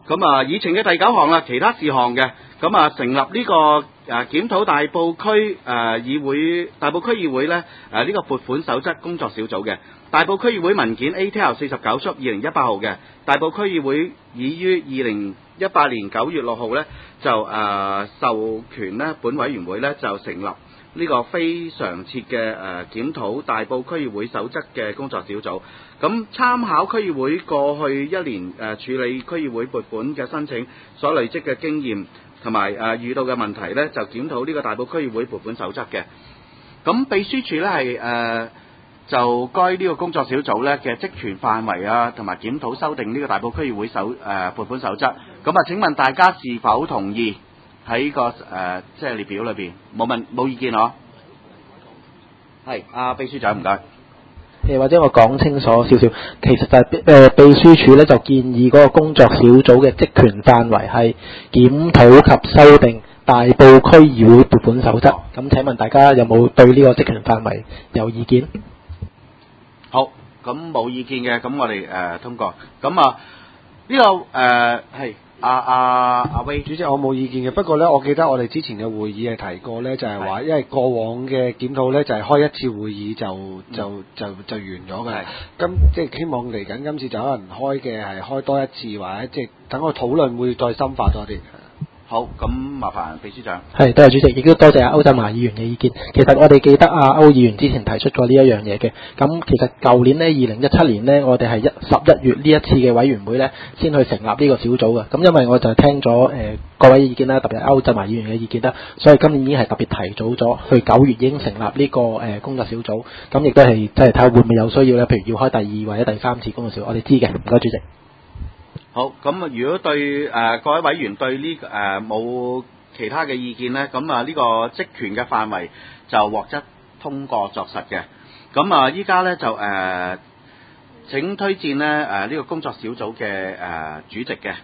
咁啊，議程嘅第9項啦，其他事項嘅，咁啊，成立呢個檢討大埔區大埔區議會咧呢個撥款守則工作小組嘅。大埔區議會文件 ATL 49出2018號嘅，大埔區議會已於2018年9月6號咧就授權咧本委員會咧就成立呢個非常設嘅檢討大埔區議會守則嘅工作小組。咁參考區議會過去一年處理區議會撥款嘅申請所累積嘅經驗同埋遇到嘅問題咧，就檢討呢個大埔區議會撥款守則嘅。咁秘書處咧係就該呢個工作小組咧嘅職權範圍啊，同埋檢討修訂呢個大埔區議會撥款守則。咁啊，請問大家是否同意喺個即係列表裏邊？冇意見嗬？係，秘書長唔該。 或者我講清楚少少，其實就係秘書處咧就建議嗰個工作小組嘅職權範圍係檢討及修訂大埔區議會撥款守則。咁請問大家有冇對呢個職權範圍有意見？ 好，咁冇意見嘅，咁我哋通過。咁啊，呢個係阿威主席，我冇意見嘅。不過咧，我記得我哋之前嘅會議係提過咧，就係話，因為過往嘅檢討咧就係開一次會議就完咗嘅。咁即係希望嚟緊今次就可能開嘅係開多一次，或者即係等個討論會再深化多啲。 好，咁麻煩秘書長。 係，多謝主席，亦都多謝歐振華議員嘅意見。其實我哋記得歐議員之前提出過呢一樣嘢嘅。咁其實舊年呢2017年呢，我哋係11月呢一次嘅委員會呢先去成立呢個小組嘅。咁因為我就聽咗各位意見啦，特別係歐振華議員嘅意見啦，所以今年已經係特別提早咗，去9月已經成立呢個工作小組。咁亦都係即係睇下會唔會有需要呢？譬如要開第2或者第3次工作小組，我哋知嘅。唔該主席。 好，咁如果對各位委員對呢冇其他嘅意見呢，咁呢個職權嘅範圍就獲得通過作實嘅。咁依家呢，就請推薦呢個工作小組嘅主席嘅。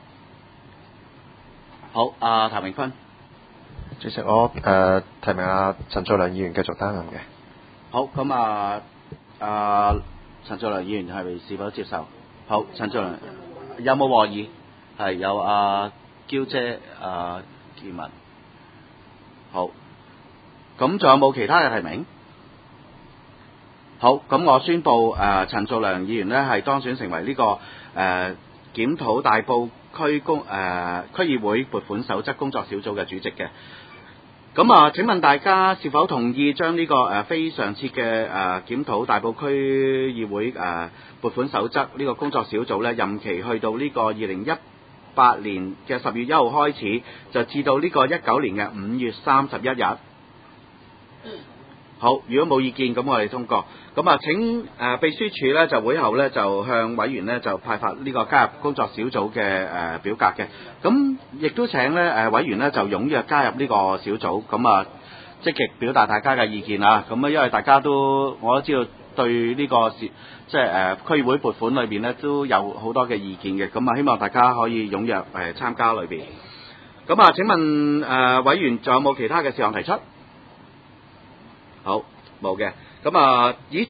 好，譚永坤。 主席，我提名陳俊良議員繼續擔任嘅。 好，咁陳俊良議員是否接受？好，陳俊良。有冇和議？係有嬌姐建文。好，咁仲有冇其他嘅提名？好，咁我宣布陳俊良議員呢係當選成為呢個檢討大埔區議會撥款守則工作小組嘅主席嘅。咁請問大家是否同意將呢個非常設嘅檢討大埔區議會撥款守則呢個工作小組呢，任期去到呢個2018年嘅10月1號開始，就至到呢個19年嘅5月31日。好，如果冇意見，咁我哋通過。咁請秘書處呢就會後呢就向委員呢就派發呢個加入工作小組嘅表格嘅。咁亦都請呢委員呢就踴躍加入呢個小組，咁積極表達大家嘅意見啊。咁因為大家我都知道對呢個即係區議會撥款裏邊呢都有好多嘅意見嘅。咁希望大家可以踴躍參加裏邊。咁請問委員仲有冇其他嘅事項提出？好，冇嘅。咁